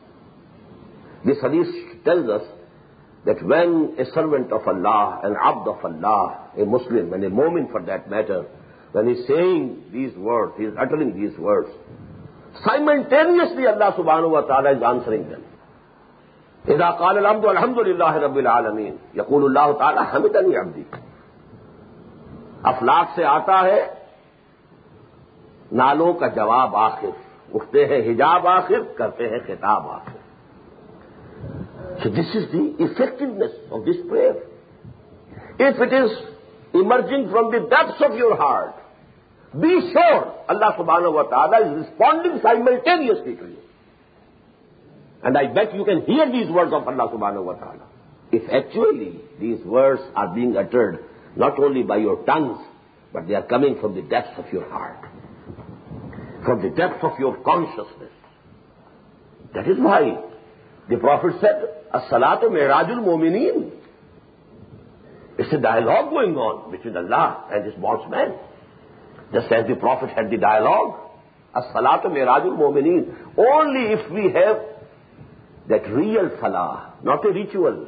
This hadith tells us that when a servant of Allah, an abd of Allah, a Muslim, and a mu'min for that matter, when he's saying these words, he's uttering these words, simultaneously Allah subhanahu wa ta'ala is answering them. إِذَا قَالَ الْحَمْدُ الْحَمْدُ لِلَّهِ رَبِّ الْعَالَمِينَ يَقُولُ اللَّهُ تَعَالَى حَمِدَنِي عَبْدِي. अफलाक से आता है, नालों का जवाब आखिर, उठते हैं हिजाब आखिर, करते हैं खिताब आखिर. So this is the effectiveness of this prayer. If it is emerging from the depths of your heart, be sure Allah subhanahu wa ta'ala is responding simultaneously to you. And I bet you can hear these words of Allah subhanahu wa ta'ala. If actually these words are being uttered not only by your tongues, but they are coming from the depths of your heart, from the depths of your consciousness. That is why the Prophet said, As-salatu mi'rajul mu'mineen. It's a dialogue going on between Allah and his bondsman. Just as the Prophet had the dialogue, As-salatu mi'rajul mu'mineen. Only if we have that real salah, not a ritual.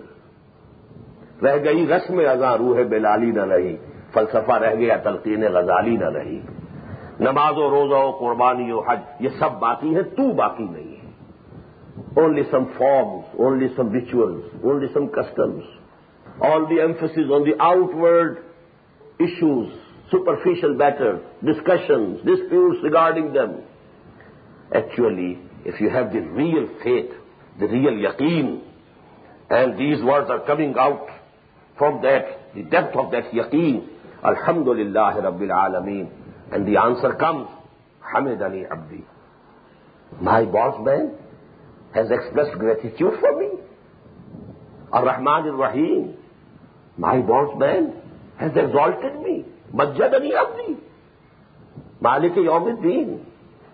रह गई रस्म अज़ां रूह बेलाली न रही, फलसफा रह गया तलकीन गजाली न रही. नमाज और रोजा और कुर्बानी और हज, ये सब बाकी है, तू बाकी नहीं है. Only some forms, only some rituals, only some customs. All the emphasis on the outward issues, superficial matters, discussions, disputes regarding them. Actually, if you have the real faith, the real yaqeen, and these words are coming out from that, the depth of that yaqeen, Alhamdulillah Rabbil Alameen, and the answer comes, Hamidani Abdi. My bondsman has expressed gratitude for me. Ar-Rahman Ar-Rahim, my bondsman has exalted me. Majjadani Abdi. Maliki Yawmiddin,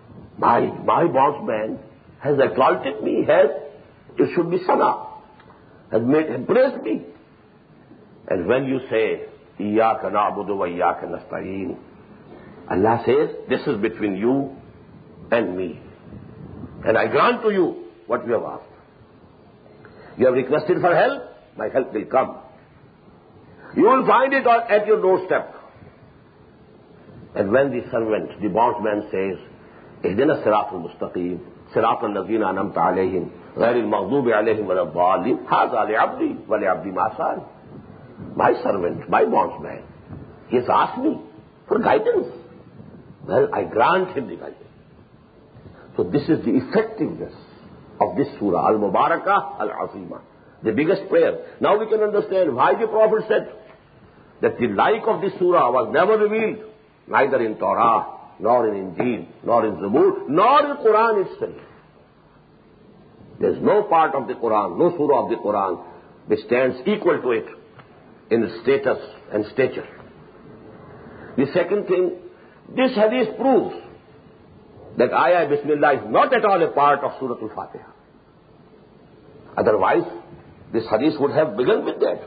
my bondsman has exalted me, it should be sana, has praised me. And when you say, Iyaka na'budu wa iyaka nasta'in, Allah says, this is between you and me. And I grant to you what you have asked. You have requested for help, my help will come. You will find it at your doorstep. And when the servant, the bondsman says, Ihdina Sirat al-Mustaqim, Sirat al-Lazina Anamta Alayhim, Ghairil Maghdubi Alayhim Waladdallin, Haza li abdi wa li abdi ma sa'al. my servant, my bondsman. He has asked me for guidance. Well, I grant him the guidance. So this is the effectiveness of this surah, Al-Mubarakah Al-Azimah, the biggest prayer. Now we can understand why the Prophet said that the like of this surah was never revealed, neither in Torah, nor in Injil, nor in Zabur, nor in Quran itself. There is no part of the Quran, no surah of the Quran which stands equal to it in status and stature. The second thing, this hadith proves that Ayah Bismillah is not at all a part of Surah Al-Fatiha. Otherwise, this hadith would have begun with that.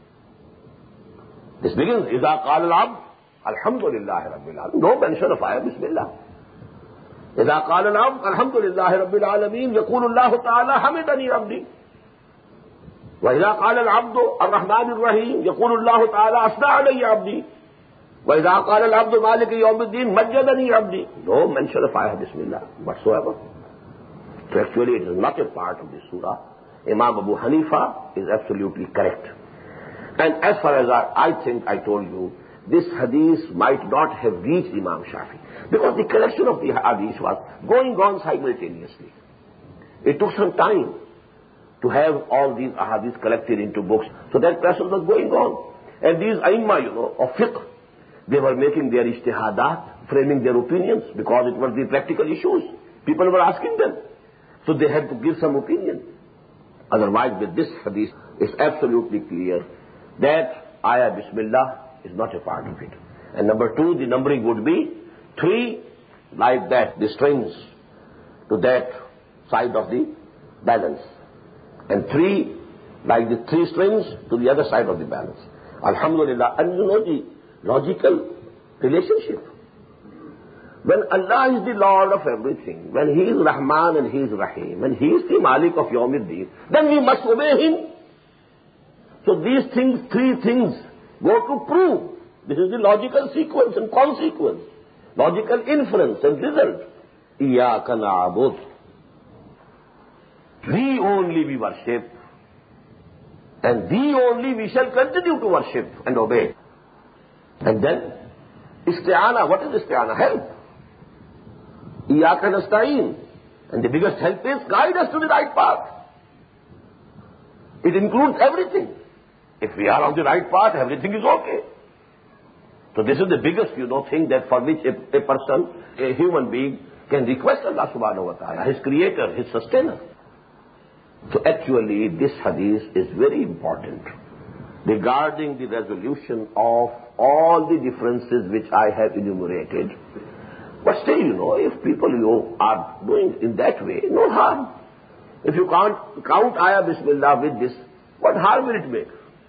This begins, إِذَا قَالَ الْعَبْدُ الْحَمْدُ لِلَّهِ رَبِّ الْعَالَمِينَ. No mention of Ayah Bismillah. إِذَا قَالَ الْعَبْدُ الْحَمْدُ لِلَّهِ رَبِّ الْعَالَمِينَ يَقُولُ اللَّهُ تَعَالَى حَمِدَنِي عَبْدِي. وَإِذَا قَالَ الْعَبْدُ الرَّحْمَنِ الرَّحِيمِ يَقُولُ اللَّهُ تَعَالَى أَثْنَىٰ عَلَيَّ عَبْدِي. وَإِذَا قَالَ الْعَبْدُ مَالِكِ يَوْمِ الدِّينِ مَجَّدَنِي عَبْدِي. No mention of Ayah Bismillah whatsoever. So actually it is not a part of the surah. Imam Abu Hanifa is absolutely correct. And as far as I think I told you, this hadith might not have reached Imam Shafi, because the collection of the hadith was going on simultaneously. It took some time to have all these hadiths collected into books. So that process was going on. And these Aimma, of fiqh, they were making their ijtihadat, framing their opinions, because it was the practical issues. People were asking them. So they had to give some opinion. Otherwise, with this hadith, it's absolutely clear that Ayah Bismillah is not a part of it. And number two, the numbering would be 3, like that, the strings to that side of the balance. And 3, like the 3 strings to the other side of the balance. Alhamdulillah. And you know the logical relationship. When Allah is the Lord of everything, when He is Rahman and He is Rahim, and He is the Malik of Yawmiddin, then we must obey Him. So these things, 3 things, go to prove. This is the logical sequence and consequence, logical inference and result. Iyaka na'bud. Thee only we worship, and Thee only we shall continue to worship and obey. And then, isti'ana. What is isti'ana? Help. Iyaka nasta'in. And the biggest help is guide us to the right path. It includes everything. If we are on the right path, everything is okay. So this is the biggest, thing that for which a person, a human being, can request Allah subhanahu wa ta'ala, His creator, His sustainer. So actually, this hadith is very important regarding the resolution of all the differences which I have enumerated. But still, if people are doing in that way, no harm. If you can't count Ayah Bismillah with this, what harm will it make?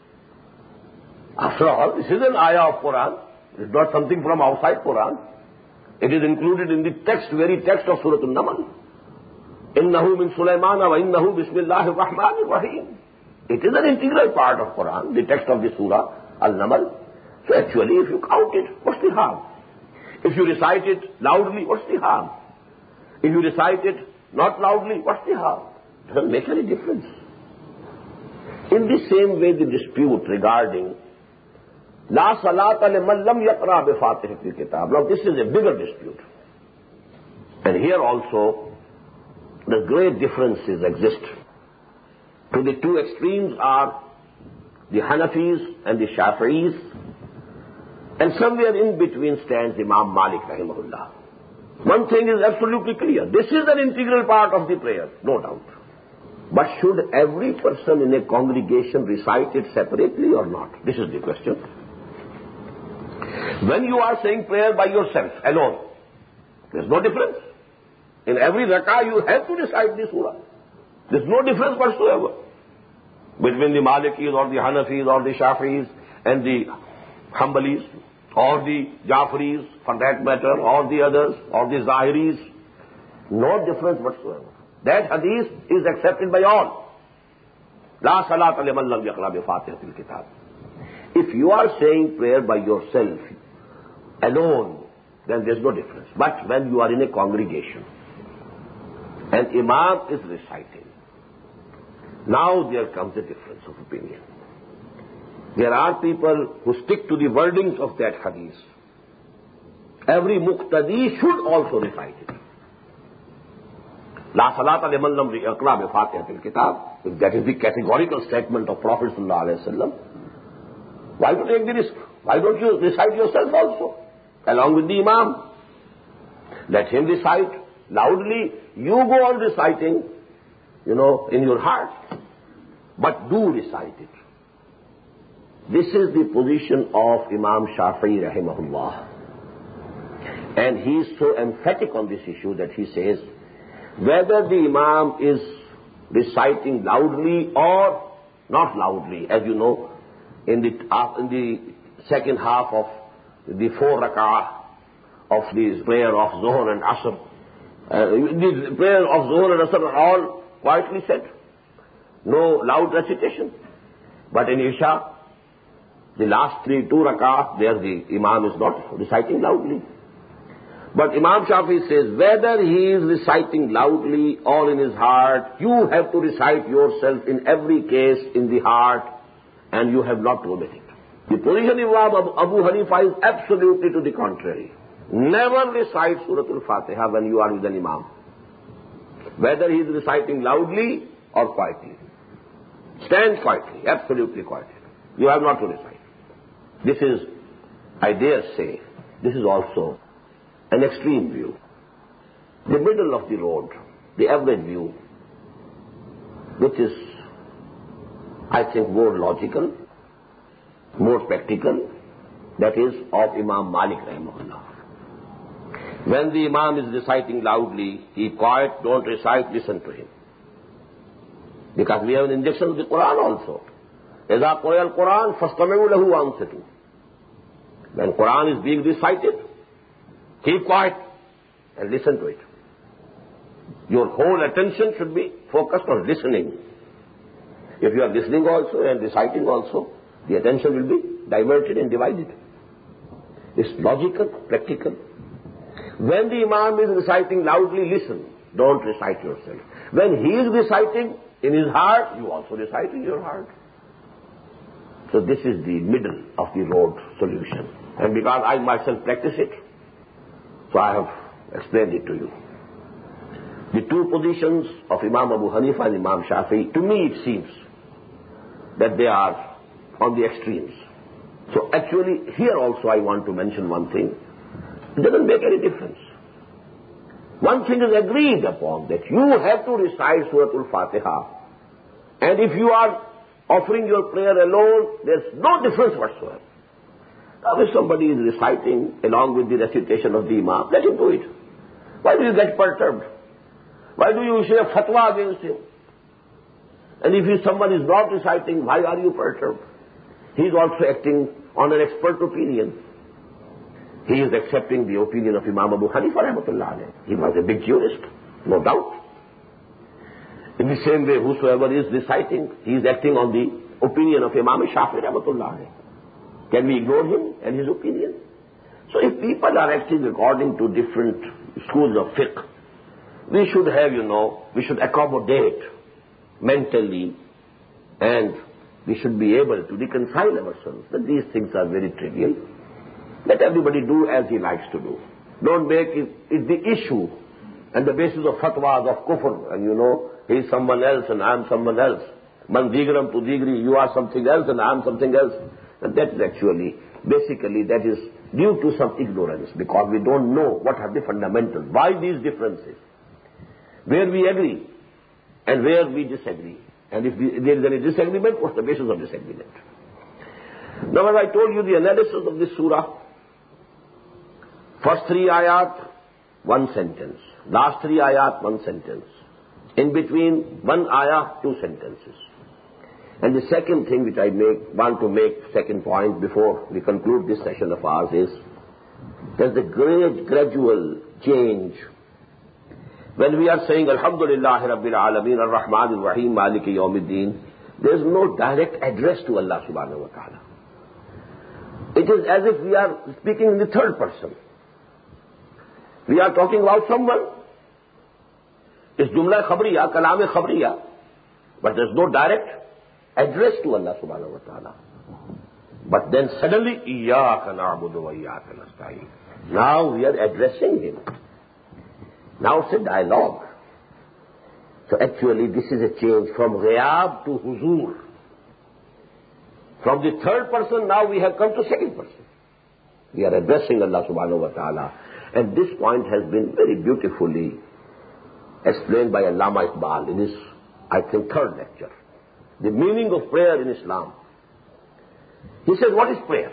After all, this is an ayah of Quran. It is not something from outside Quran. It is included in the text, very text of Surah Al-Naml. Innahu min Sulaymana wa innahu bismillahir rahmanir rahim. It is an integral part of Quran, the text of the Surah Al-Naml. So actually, if you count it, what's the harm? If you recite it loudly, what's the harm? If you recite it not loudly, what's the harm? It doesn't make any difference. In the same way, the dispute regarding La salata liman lam yaqra bi Fatihatil Kitab. Now this is a bigger dispute. And here also, the great differences exist. To the 2 extremes are the Hanafis and the Shafi'is, and somewhere in between stands Imam Malik rahimahullah. One thing is absolutely clear. This is an integral part of the prayer, no doubt. But should every person in a congregation recite it separately or not? This is the question. When you are saying prayer by yourself, alone, there's no difference. In every rak'ah you have to recite the surah. There's no difference whatsoever between the Malikis or the Hanafis or the Shafi'is and the Hanbalis or the Jafaris, for that matter, or the others, or the Zahiris. No difference whatsoever. That hadith is accepted by all. La salata liman lam yaqra bi Fatihatil Kitab. If you are saying prayer by yourself, alone, then there's no difference. But when you are in a congregation, and Imam is reciting, now there comes a difference of opinion. There are people who stick to the wordings of that hadith. Every muqtadi should also recite it. La salata liman lam yaqra bi fatihatil kitab. If that is the categorical statement of Prophet sallallahu alaihi wasallam, why to take the risk? Why don't you recite yourself also, along with the imam? Let him recite loudly. You go on reciting, in your heart. But do recite it. This is the position of Imam Shafi'i rahimahullah. And he is so emphatic on this issue that he says, whether the imam is reciting loudly or not loudly, as you know, in the second half of the 4 rak'ah of the prayer of Zuhr and Asr, the prayer of Zuhr and Asr are all quietly said. No loud recitation. But in Isha, the last 2 rak'ah, there the imam is not reciting loudly. But Imam Shafi'i says, whether he is reciting loudly or in his heart, you have to recite yourself in every case in the heart, and you have not to omit it. The position of Abu Hanifa is absolutely to the contrary. Never recite Surah Al-Fatiha when you are with an imam, whether he is reciting loudly or quietly. Stand quietly, absolutely quietly. You have not to recite. This is, I dare say, this is also an extreme view. The middle of the road, the average view, which is, I think, more logical, more practical, that is of Imam Malik rahimahullah. When the imam is reciting loudly, keep quiet, don't recite, listen to him. Because we have an injection of the Quran also. إِذَا قُرِئَ الْقُرْآنُ فَاسْتَمِعُوا لَهُ وَأَنصِتُوا. When Quran is being recited, keep quiet and listen to it. Your whole attention should be focused on listening. If you are listening also and reciting also, the attention will be diverted and divided. It's logical, practical. When the imam is reciting loudly, listen. Don't recite yourself. When he is reciting in his heart, you also recite in your heart. So this is the middle of the road solution. And because I myself practice it, so I have explained it to you. The 2 positions of Imam Abu Hanifa and Imam Shafi'i, to me it seems that they are on the extremes. So actually here also I want to mention one thing. It doesn't make any difference. One thing is agreed upon, that you have to recite Surah Al-Fatiha. And if you are offering your prayer alone, there's no difference whatsoever. Now if somebody is reciting along with the recitation of the imam, let him do it. Why do you get perturbed? Why do you say a fatwa against him? And if someone is not reciting, why are you perturbed? He is also acting on an expert opinion. He is accepting the opinion of Imam Abu Hanifa rahmatullah alayh. He was a big jurist, no doubt. In the same way, whosoever is reciting, he is acting on the opinion of Imam Shafi'i rahmatullah alayh. Can we ignore him and his opinion? So if people are acting according to different schools of fiqh, we should have, we should accommodate mentally, and we should be able to reconcile ourselves that these things are very trivial. Let everybody do as he likes to do. Don't make it the issue and the basis of fatwas of kufr, and he is someone else and I am someone else. Man digram tu digri, you are something else and I am something else. And that is actually, basically, that is due to some ignorance, because we don't know what are the fundamentals. Why these differences? Where we agree and where we disagree. And if there is any disagreement, what's the basis of disagreement? Now, as I told you, the analysis of this surah, first 3 ayat, 1 sentence. Last 3 ayat, 1 sentence. In between, 1 ayah, 2 sentences. And the second thing which I want to make, second point before we conclude this session of ours, is there's a great gradual change. When we are saying Alhamdulillah Rabbil Alameen Ar-Rahman Ar-Rahim Maliki Yawmiddin, there is no direct address to Allah subhanahu wa ta'ala. It is as if we are speaking in the third person. We are talking about someone. It's Jumla Khabriya, Kalam Khabriya, but there is no direct address to Allah subhanahu wa ta'ala. But then suddenly, إِيَّاكَ نَعْبُدُ وَإِيَّاكَ نَسْتَعِينُ. Now we are addressing him. Now it's a dialogue. So actually this is a change from ghayab to huzur. From the third person now we have come to second person. We are addressing Allah subhanahu wa ta'ala. And this point has been very beautifully explained by Allama Iqbal in his, I think, third lecture. The meaning of prayer in Islam. He said, what is prayer?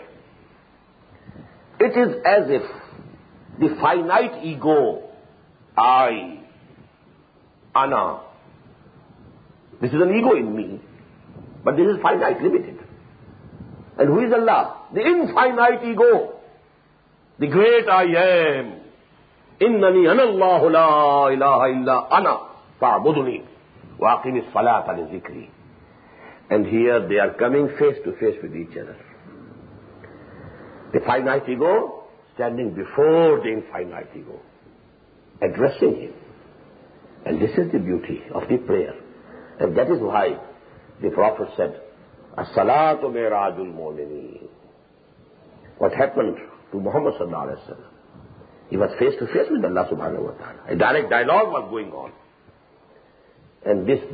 It is as if the finite ego, I, Ana, this is an ego in me, but this is finite, limited. And who is Allah? The infinite ego, the great I am. Innani ana Allahu la ilaha illa ana fa'buduni wa aqimis salata li zikri. And here they are coming face to face with each other. The finite ego standing before the infinite ego, addressing him. And this is the beauty of the prayer. And that is why the Prophet said, As-salatu mi'rajul mu'mineen. What happened to Muhammad sallallahu alaihi wasallam? He was face to face with Allah subhanahu wa ta'ala. A direct dialogue was going on. And the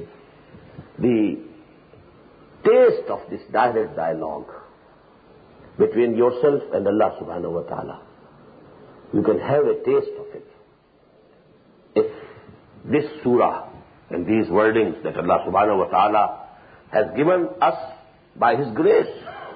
taste of this direct dialogue between yourself and Allah subhanahu wa ta'ala, you can have a taste of it. If this surah and these wordings that Allah subhanahu wa ta'ala has given us by His grace,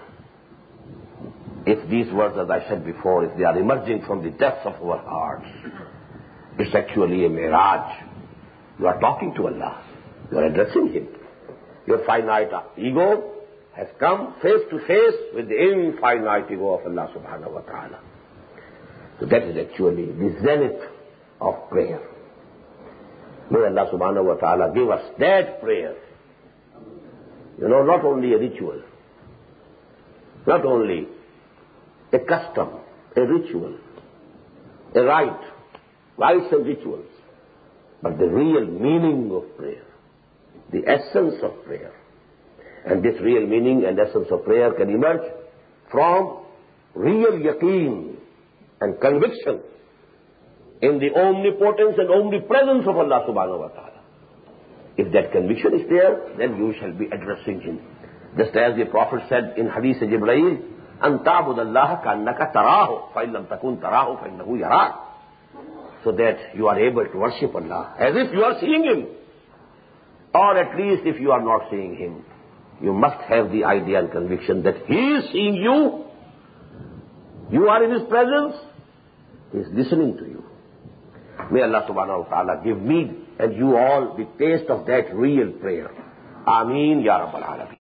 if these words, as I said before, if they are emerging from the depths of our hearts, it's actually a mirage. You are talking to Allah. You are addressing Him. Your finite ego has come face to face with the infinite ego of Allah subhanahu wa ta'ala. So that is actually the zenith of prayer. May Allah subhanahu wa ta'ala give us that prayer. You know, not only a ritual, not only a custom, a ritual, a rite, rites and rituals, but the real meaning of prayer, the essence of prayer. And this real meaning and essence of prayer can emerge from real yaqeen and conviction in the omnipotence and omnipresence of Allah subhanahu wa ta'ala. If that conviction is there, then you shall be addressing Him. Just as the Prophet said in Hadith Jibreel, أَن تَعْبُدَ اللَّهَ كَأَنَّكَ تَرَاهُ فَإِن لَمْ تَكُنْ تَرَاهُ فَإِنَّهُ يَرَاكَ. So that you are able to worship Allah as if you are seeing Him. Or at least if you are not seeing Him, you must have the idea and conviction that He is seeing you. You are in His presence. He is listening to you. May Allah subhanahu wa ta'ala give me and you all the taste of that real prayer. Ameen Ya Rabbal Alameen.